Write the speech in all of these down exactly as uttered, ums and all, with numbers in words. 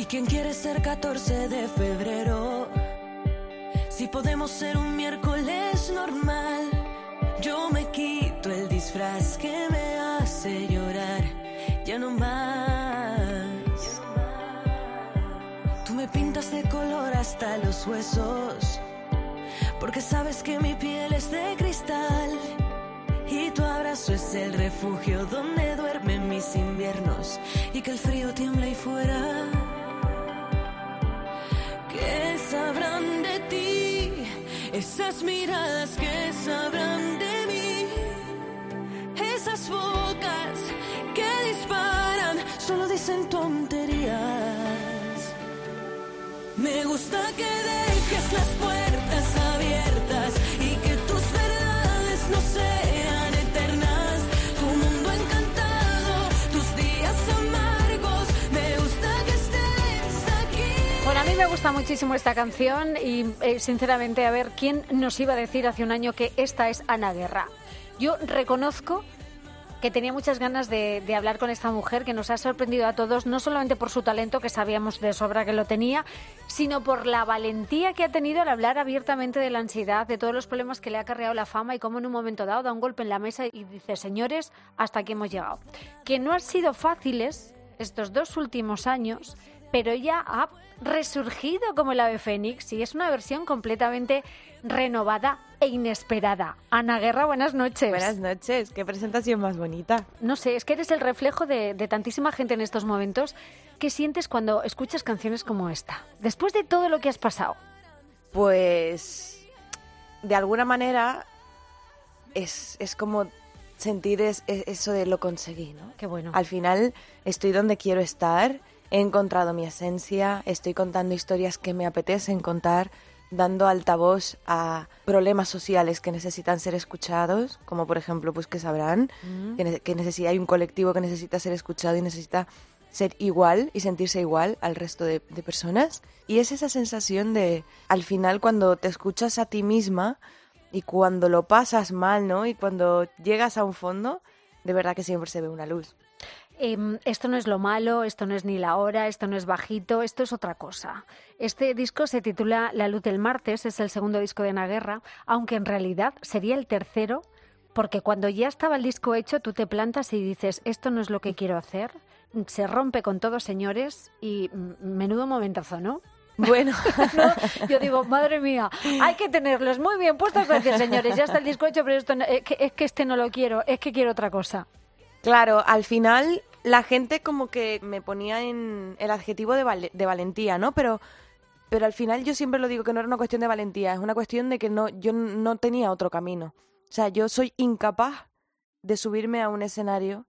¿Y quién quiere ser catorce de febrero? Si podemos ser un miércoles normal. Yo me quito el disfraz que me hace llorar. Ya no más. Tú me pintas de color hasta los huesos, porque sabes que mi piel es de cristal. Y tu abrazo es el refugio donde duermen mis inviernos. Y que el frío tiembla ahí fuera. ¿Qué sabrán de ti? Esas miradas que sabrán de mí. Esas bocas que disparan solo dicen tonterías. Me gusta que dejes las puertas abiertas y que tus verdades no sean eternas. Tu mundo encantado, tus días amargos. Me gusta que estés aquí. Bueno, a mí me gusta muchísimo esta canción y eh, sinceramente, a ver, ¿quién nos iba a decir hace un año que esta es Ana Guerra? Yo reconozco que tenía muchas ganas de, de hablar con esta mujer que nos ha sorprendido a todos, no solamente por su talento, que sabíamos de sobra que lo tenía, sino por la valentía que ha tenido al hablar abiertamente de la ansiedad, de todos los problemas que le ha acarreado la fama y cómo en un momento dado da un golpe en la mesa y dice, señores, hasta aquí hemos llegado. Que no han sido fáciles estos dos últimos años, pero ella ha resurgido como el ave fénix y es una versión completamente renovada e inesperada. Ana Guerra, buenas noches. Buenas noches, qué presentación más bonita. No sé, es que eres el reflejo de, de tantísima gente en estos momentos. ¿Qué sientes cuando escuchas canciones como esta? Después de todo lo que has pasado. Pues, de alguna manera, es, es como sentir es, es, eso de lo conseguí, ¿no? Qué bueno. Al final estoy donde quiero estar, he encontrado mi esencia, estoy contando historias que me apetecen contar, dando altavoz a problemas sociales que necesitan ser escuchados, como por ejemplo, pues que sabrán, mm. que, ne- que necesita, hay un colectivo que necesita ser escuchado y necesita ser igual y sentirse igual al resto de, de personas. Y es esa sensación de, al final, cuando te escuchas a ti misma y cuando lo pasas mal, ¿no? Y cuando llegas a un fondo, de verdad que siempre se ve una luz. Eh, esto no es lo malo, esto no es ni la hora, esto no es bajito, esto es otra cosa. Este disco se titula La luz del martes, es el segundo disco de Ana Guerra, aunque en realidad sería el tercero, porque cuando ya estaba el disco hecho, tú te plantas y dices, esto no es lo que quiero hacer, se rompe con todo, señores, y menudo momentazo, ¿no? Bueno, ¿no? Yo digo, madre mía, hay que tenerlos muy bien puestos para decir, señores, ya está el disco hecho, pero esto no, es, que, es que este no lo quiero, es que quiero otra cosa. Claro, al final la gente como que me ponía en el adjetivo de, val- de valentía, ¿no? Pero, pero al final yo siempre lo digo que no era una cuestión de valentía, es una cuestión de que no, yo no tenía otro camino. O sea, yo soy incapaz de subirme a un escenario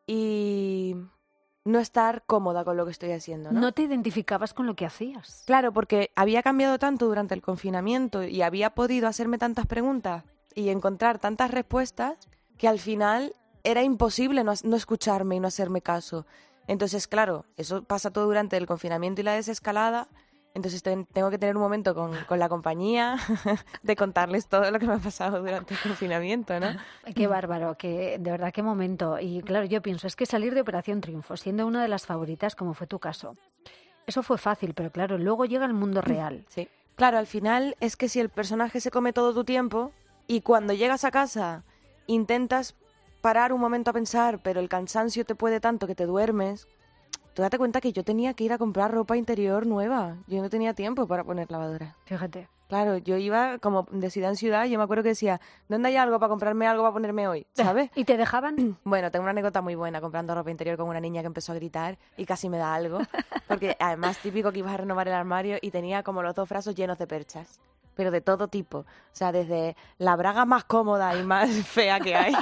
y no estar cómoda con lo que estoy haciendo, ¿no? No te identificabas con lo que hacías. Claro, porque había cambiado tanto durante el confinamiento y había podido hacerme tantas preguntas y encontrar tantas respuestas que al final era imposible no, no escucharme y no hacerme caso. Entonces, claro, eso pasa todo durante el confinamiento y la desescalada. Entonces ten, tengo que tener un momento con, con la compañía de contarles todo lo que me ha pasado durante el confinamiento, ¿no? Qué bárbaro, que de verdad qué momento. Y claro, yo pienso, es que salir de Operación Triunfo, siendo una de las favoritas, como fue tu caso, eso fue fácil, pero claro, luego llega el mundo real. Sí. Claro, al final es que si el personaje se come todo tu tiempo y cuando llegas a casa intentas parar un momento a pensar, pero el cansancio te puede tanto que te duermes. Tú date cuenta que yo tenía que ir a comprar ropa interior nueva. Yo no tenía tiempo para poner lavadora. Fíjate. Claro, yo iba como de ciudad en ciudad y yo me acuerdo que decía, ¿dónde hay algo para comprarme algo para ponerme hoy? ¿Sabes? ¿Y te dejaban? Bueno, tengo una anécdota muy buena comprando ropa interior con una niña que empezó a gritar y casi me da algo. Porque además típico que ibas a renovar el armario y tenía como los dos brazos llenos de perchas. Pero de todo tipo. O sea, desde la braga más cómoda y más fea que hay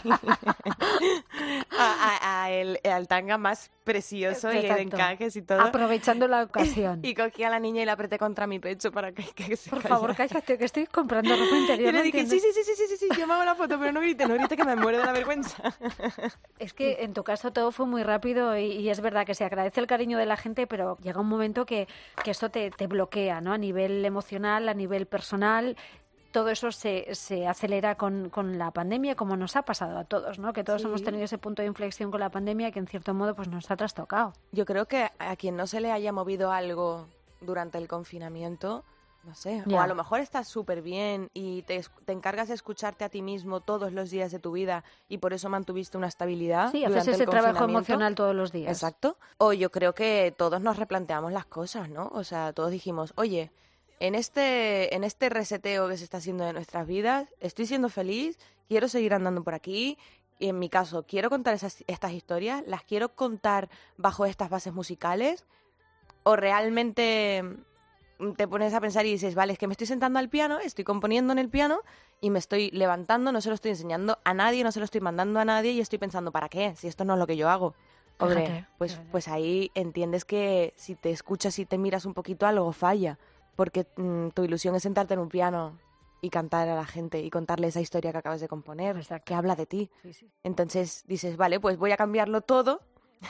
a, a, a el, al tanga más precioso y de encajes y todo. Aprovechando la ocasión. Y cogí a la niña y la apreté contra mi pecho para que, que se Por callara. favor, cállate, que estoy comprando ropa interior. Y le ¿no dije, sí, sí, sí, sí, sí, sí, sí, yo me hago la foto, pero no grite, no grite que me muero de la vergüenza. Es que en tu caso todo fue muy rápido y, y es verdad que se agradece el cariño de la gente, pero llega un momento que, que eso te, te bloquea, ¿no? A nivel emocional, a nivel personal. todo eso se, se acelera con, con la pandemia, como nos ha pasado a todos, ¿no? Que todos Sí. hemos tenido ese punto de inflexión con la pandemia que en cierto modo pues nos ha trastocado. Yo creo que a quien no se le haya movido algo durante el confinamiento, no sé, Ya. o a lo mejor estás súper bien y te, es- te encargas de escucharte a ti mismo todos los días de tu vida y por eso mantuviste una estabilidad Sí, haces durante ese el trabajo confinamiento. emocional todos los días. Exacto. O yo creo que todos nos replanteamos las cosas, ¿no? O sea, todos dijimos, oye, en este, en este reseteo que se está haciendo de nuestras vidas, estoy siendo feliz, quiero seguir andando por aquí. Y en mi caso, quiero contar esas, estas historias, las quiero contar bajo estas bases musicales, o realmente mm, te pones a pensar y dices, vale, es que me estoy sentando al piano, estoy componiendo en el piano y me estoy levantando, no se lo estoy enseñando a nadie, no se lo estoy mandando a nadie y estoy pensando, ¿para qué? Si esto no es lo que yo hago. Hombre, Fíjate, pues, fíjate. pues ahí entiendes que si te escuchas y te miras un poquito, algo falla, porque mm, tu ilusión es sentarte en un piano y cantar a la gente y contarle esa historia que acabas de componer, Exacto. que habla de ti. Sí, sí. Entonces dices, vale, pues voy a cambiarlo todo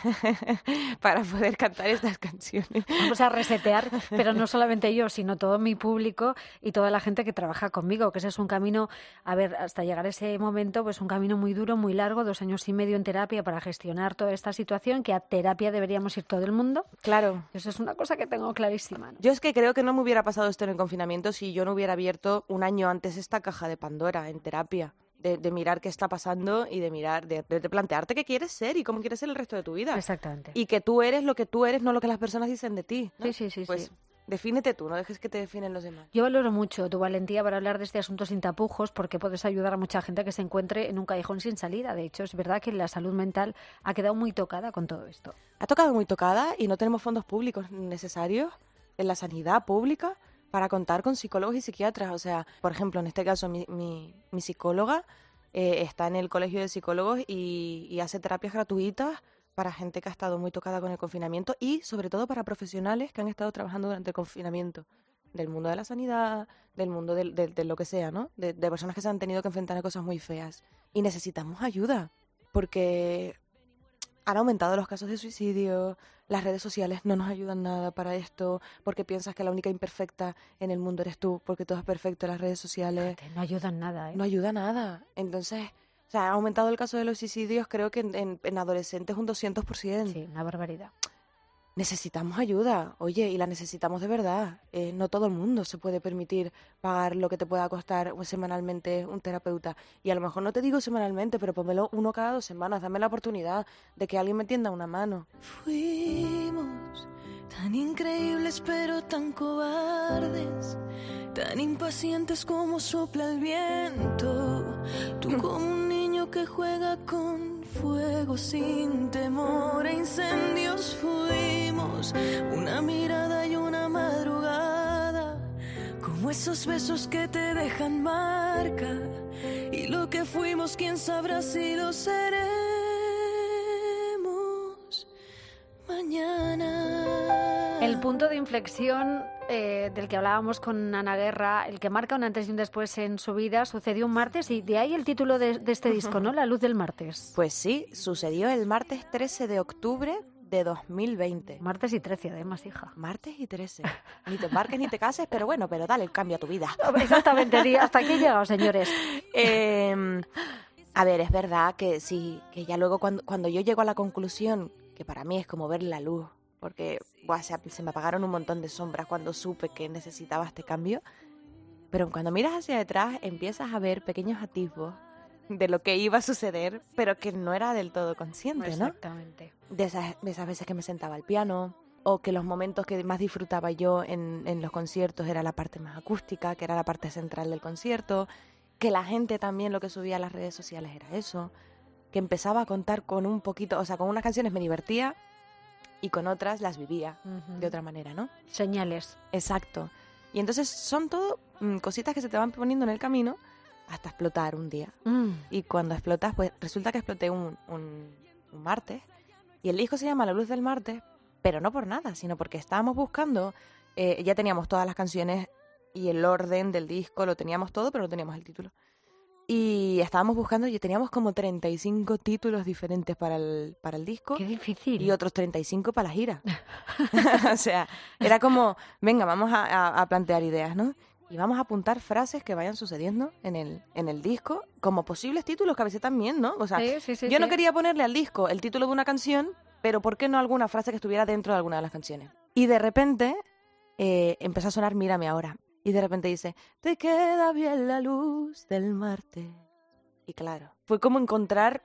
para poder cantar estas canciones. Vamos a resetear, pero no solamente yo, sino todo mi público y toda la gente que trabaja conmigo, que ese es un camino, a ver, hasta llegar a ese momento, pues un camino muy duro, muy largo, dos años y medio en terapia para gestionar toda esta situación, que a terapia deberíamos ir todo el mundo. Claro. Eso es una cosa que tengo clarísima, ¿no? Yo es que creo que no me hubiera pasado esto en el confinamiento si yo no hubiera abierto un año antes esta caja de Pandora en terapia. De, de mirar qué está pasando y de mirar, de, de- de plantearte qué quieres ser y cómo quieres ser el resto de tu vida. Exactamente. Y que tú eres lo que tú eres, no lo que las personas dicen de ti, ¿no? Sí, sí, sí, Pues sí. defínete tú, no dejes que te definen los demás. Yo valoro mucho tu valentía para hablar de este asunto sin tapujos, porque puedes ayudar a mucha gente que se encuentre en un callejón sin salida. De hecho, es verdad que la salud mental ha quedado muy tocada con todo esto. Ha tocado muy tocada y no tenemos fondos públicos necesarios en la sanidad pública para contar con psicólogos y psiquiatras. O sea, por ejemplo, en este caso, mi, mi, mi psicóloga eh, está en el colegio de psicólogos y, y hace terapias gratuitas para gente que ha estado muy tocada con el confinamiento y sobre todo para profesionales que han estado trabajando durante el confinamiento, del mundo de la sanidad, del mundo del- del- de, lo que sea, ¿no? De, de personas que se han tenido que enfrentar a cosas muy feas. Y necesitamos ayuda, porque han aumentado los casos de suicidio, las redes sociales no nos ayudan nada para esto, porque piensas que la única imperfecta en el mundo eres tú, porque todo es perfecto en las redes sociales. Fíjate, no ayudan nada, ¿eh? No ayuda nada. Entonces, o sea, ha aumentado el caso de los suicidios, creo que en, en- en adolescentes un doscientos por ciento. Sí, una barbaridad. Necesitamos ayuda, oye, y la necesitamos de verdad. Eh, no todo el mundo se puede permitir pagar lo que te pueda costar semanalmente un terapeuta. Y a lo mejor no te digo semanalmente, pero pónmelo uno cada dos semanas. Dame la oportunidad de que alguien me tienda una mano. Fuimos tan increíbles pero tan cobardes, tan impacientes como sopla el viento. Tú como un niño que juega con fuego sin temor a incendios. Fuimos una mirada y una madrugada, como esos besos que te dejan marca. Y lo que fuimos, quién sabrá si lo seremos mañana. El punto de inflexión eh, del que hablábamos con Ana Guerra, el que marca un antes y un después en su vida, sucedió un martes y de ahí el título de, de este disco, ¿no? La luz del martes. Pues sí, sucedió el martes trece de octubre de dos mil veinte. Martes y trece, además, hija. Martes y trece. Ni te embarques ni te cases, pero bueno, pero dale el cambio a tu vida. Exactamente, di, hasta aquí he llegado, señores. Eh, a ver, es verdad que sí, que ya luego cuando, cuando yo llego a la conclusión, que para mí es como ver la luz, porque buah, se, se me apagaron un montón de sombras cuando supe que necesitaba este cambio, pero cuando miras hacia detrás empiezas a ver pequeños atisbos de lo que iba a suceder, pero que no era del todo consciente, ¿no? Exactamente. De esas, de esas veces que me sentaba al piano, o que los momentos que más disfrutaba yo en, en los conciertos era la parte más acústica, que era la parte central del concierto, que la gente también lo que subía a las redes sociales era eso, que empezaba a contar con un poquito, o sea, con unas canciones me divertía y con otras las vivía Ujú. de otra manera, ¿no? Señales. Exacto. Y entonces son todo mm, cositas que se te van poniendo en el camino hasta explotar un día. Mm. Y cuando explotas, pues resulta que exploté un, un, un martes. Y el disco se llama La luz del martes, pero no por nada, sino porque estábamos buscando, eh, ya teníamos todas las canciones y el orden del disco, lo teníamos todo, pero no teníamos el título. Y estábamos buscando y teníamos como treinta y cinco títulos diferentes para el, para el disco. Qué difícil. Y otros treinta y cinco para la gira. O sea, era como, venga, vamos a, a, a plantear ideas, ¿no? y vamos a apuntar frases que vayan sucediendo en el, en el disco como posibles títulos, que a veces también, ¿no? O sea, Sí, sí, sí, yo no sí. quería ponerle al disco el título de una canción, pero ¿por qué no alguna frase que estuviera dentro de alguna de las canciones? Y de repente eh, empezó a sonar Mírame ahora. Y de repente dice, te queda bien la luz del martes. Y claro, fue como encontrar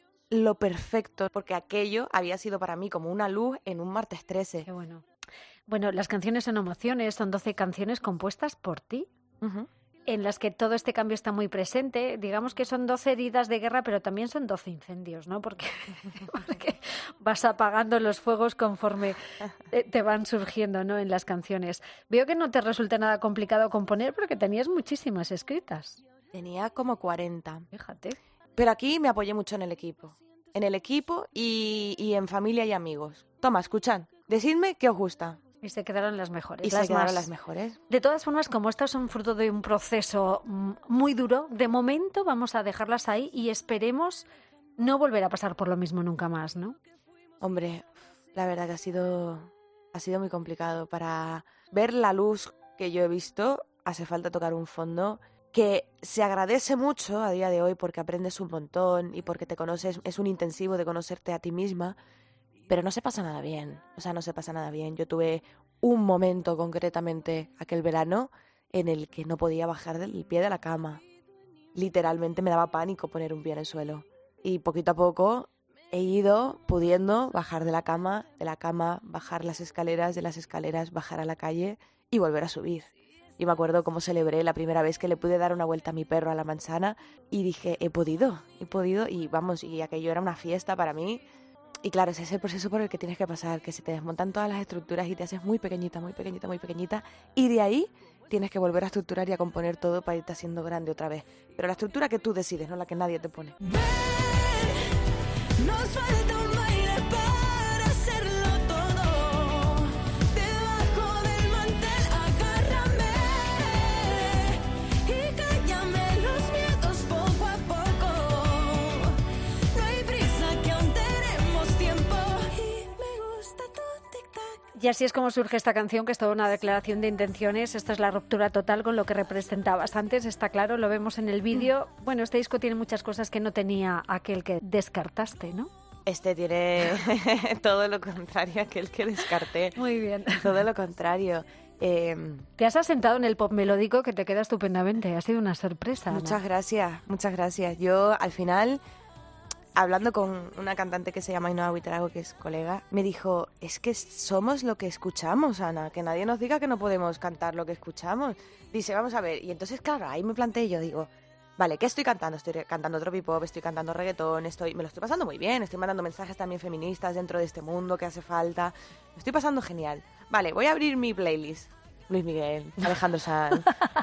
lo perfecto, porque aquello había sido para mí como una luz en un martes trece. Qué bueno. Bueno, las canciones son emociones, son doce canciones compuestas por ti, Uh-huh. en las que todo este cambio está muy presente. Digamos que son doce heridas de guerra, pero también son doce incendios, ¿no? Porque, porque vas apagando los fuegos conforme te van surgiendo, ¿no? En las canciones. Veo que no te resulta nada complicado componer porque tenías muchísimas escritas. Tenía como cuarenta. Fíjate. Pero aquí me apoyé mucho en el equipo. En el equipo y, y en familia y amigos. Toma, escuchad. Decidme qué os gusta. Y se quedaron las mejores. Y las se quedaron más... las mejores. De todas formas, como estas son fruto de un proceso muy duro, de momento vamos a dejarlas ahí y esperemos no volver a pasar por lo mismo nunca más, ¿no? Hombre, la verdad que ha sido, ha sido muy complicado. Para ver la luz que yo he visto, hace falta tocar un fondo que se agradece mucho a día de hoy porque aprendes un montón y porque te conoces, es un intensivo de conocerte a ti misma, pero no se pasa nada bien, o sea, no se pasa nada bien. Yo tuve un momento concretamente aquel verano en el que no podía bajar del pie de la cama. Literalmente me daba pánico poner un pie en el suelo. Y poquito a poco he ido pudiendo bajar de la cama, de la cama, bajar las escaleras, de las escaleras, bajar a la calle y volver a subir. Yo me acuerdo cómo celebré la primera vez que le pude dar una vuelta a mi perro a la manzana y dije, he podido, he podido, y vamos, y aquello era una fiesta para mí. Y claro, ese es el proceso por el que tienes que pasar, que se te desmontan todas las estructuras y te haces muy pequeñita, muy pequeñita, muy pequeñita, y de ahí tienes que volver a estructurar y a componer todo para irte haciendo grande otra vez. Pero la estructura que tú decides, no la que nadie te pone. Ven, nos falta un baile para hacerlo todo. Debajo del mantel, agárrame y cállame los miedos poco a poco. No hay prisa que aún tenemos tiempo y me gusta tu tic-tac. Y así es como surge esta canción, que es toda una declaración de intenciones. Esta es la ruptura total con lo que representabas antes, está claro, lo vemos en el vídeo. Bueno, este disco tiene muchas cosas que no tenía aquel que descartaste, ¿no? Este tiene todo lo contrario a aquel que descarté. Muy bien. Todo lo contrario. Eh, Te has asentado en el pop melódico que te queda estupendamente. Ha sido una sorpresa, ¿no? muchas gracias, muchas gracias. Yo al final, hablando con una cantante que se llama Ainhoa Buitrago, que es colega, me dijo, es que somos lo que escuchamos, Ana, que nadie nos diga que no podemos cantar lo que escuchamos. Dice, vamos a ver, y entonces claro, ahí me planteé yo, digo, vale, ¿qué estoy cantando? Estoy cantando tropipop, estoy cantando reggaetón, estoy, me lo estoy pasando muy bien, estoy mandando mensajes también feministas dentro de este mundo que hace falta, me estoy pasando genial. Vale, voy a abrir mi playlist. Luis Miguel, Alejandro Sanz,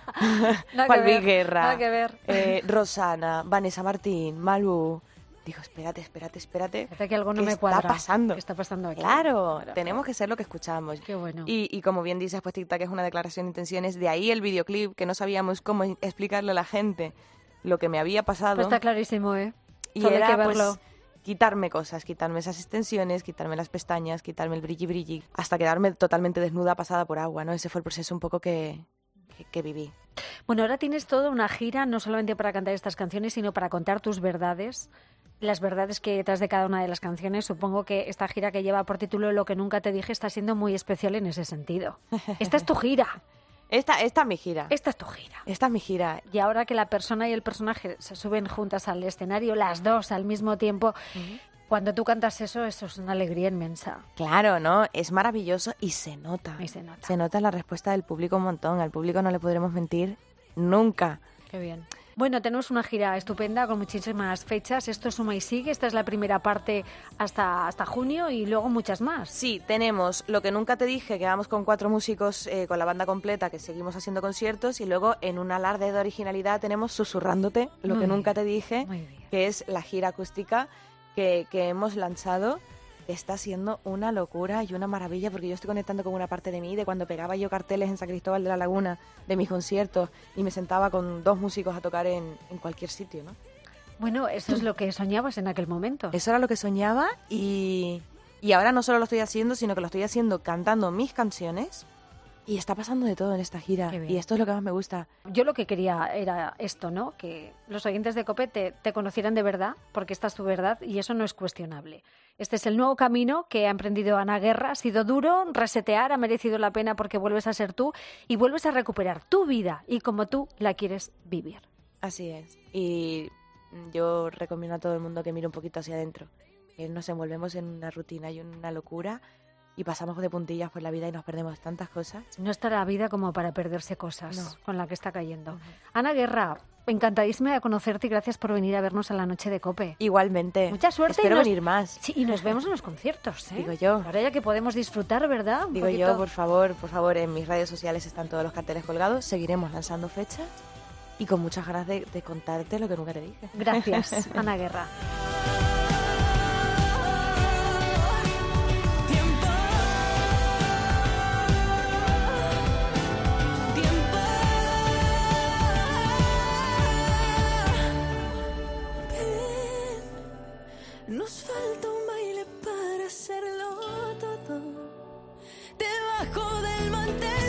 Nada Juan que Luis ver, Guerra, nada que ver. eh, Rosana, Vanessa Martín, Malú. Digo, espérate, espérate, espérate. Parece que algo no ¿Qué me está cuadra. pasando? ¿Qué está pasando aquí? Claro, Claro, tenemos claro. que ser lo que escuchamos. Qué bueno. Y, y como bien dices, pues TikTok es una declaración de intenciones. De ahí el videoclip, que no sabíamos cómo explicarle a la gente lo que me había pasado. Pues está clarísimo, ¿eh? y Solo hay era, que verlo. pues, quitarme cosas, quitarme esas extensiones, quitarme las pestañas, quitarme el brilli brilli, hasta quedarme totalmente desnuda, pasada por agua, ¿no? Ese fue el proceso un poco que, que, que viví. Bueno, ahora tienes toda una gira, no solamente para cantar estas canciones, sino para contar tus verdades, las verdades que hay detrás de cada una de las canciones. Supongo que esta gira, que lleva por título Lo que nunca te dije, está siendo muy especial en ese sentido. Esta es tu gira. Esta, esta es mi gira. Esta es tu gira. Esta es mi gira. Y ahora que la persona y el personaje se suben juntas al escenario, las dos al mismo tiempo, uh-huh. Cuando tú cantas eso, eso es una alegría inmensa. Claro, ¿no? Es maravilloso y se nota. Y se nota. Se nota la respuesta del público un montón. Al público no le podremos mentir nunca. Qué bien. Bueno, tenemos una gira estupenda con muchísimas fechas. Esto suma y sigue. Esta es la primera parte hasta, hasta junio y luego muchas más. Sí, tenemos Lo que nunca te dije, que vamos con cuatro músicos, eh, con la banda completa, que seguimos haciendo conciertos. Y luego, en un alarde de originalidad, tenemos Susurrándote, Lo Muy que bien. nunca te dije, Muy bien. que es la gira acústica que, que hemos lanzado. Está siendo una locura y una maravilla, porque yo estoy conectando con una parte de mí de cuando pegaba yo carteles en San Cristóbal de la Laguna de mis conciertos y me sentaba con dos músicos a tocar en, en cualquier sitio, ¿no? Bueno, eso es lo que soñabas en aquel momento. Eso era lo que soñaba y, y ahora no solo lo estoy haciendo, sino que lo estoy haciendo cantando mis canciones Y está pasando de todo en esta gira. Y esto es lo que más me gusta. Yo lo que quería era esto, ¿no? Que los oyentes de COPE te, te conocieran de verdad, porque esta es tu verdad y eso no es cuestionable. Este es el nuevo camino que ha emprendido Ana Guerra. Ha sido duro, resetear, ha merecido la pena porque vuelves a ser tú y vuelves a recuperar tu vida y como tú la quieres vivir. Así es. Y yo recomiendo a todo el mundo que mire un poquito hacia adentro. Que nos envolvemos en una rutina y en una locura y pasamos de puntillas por la vida y nos perdemos tantas cosas. No está la vida como para perderse cosas no. con la que está cayendo. Uh-huh. Ana Guerra, encantadísima de conocerte y gracias por venir a vernos a la noche de COPE. Igualmente. Mucha suerte. Espero y nos... venir más. Sí, y nos vemos en los conciertos, ¿eh? Digo yo. Ahora ya que podemos disfrutar, ¿verdad? Un Digo poquito... yo, por favor, por favor, en mis redes sociales están todos los carteles colgados. Seguiremos lanzando fechas y con muchas ganas de, de contarte lo que nunca te dije. Gracias, Ana Guerra. Nos falta un baile para hacerlo todo debajo del mantel.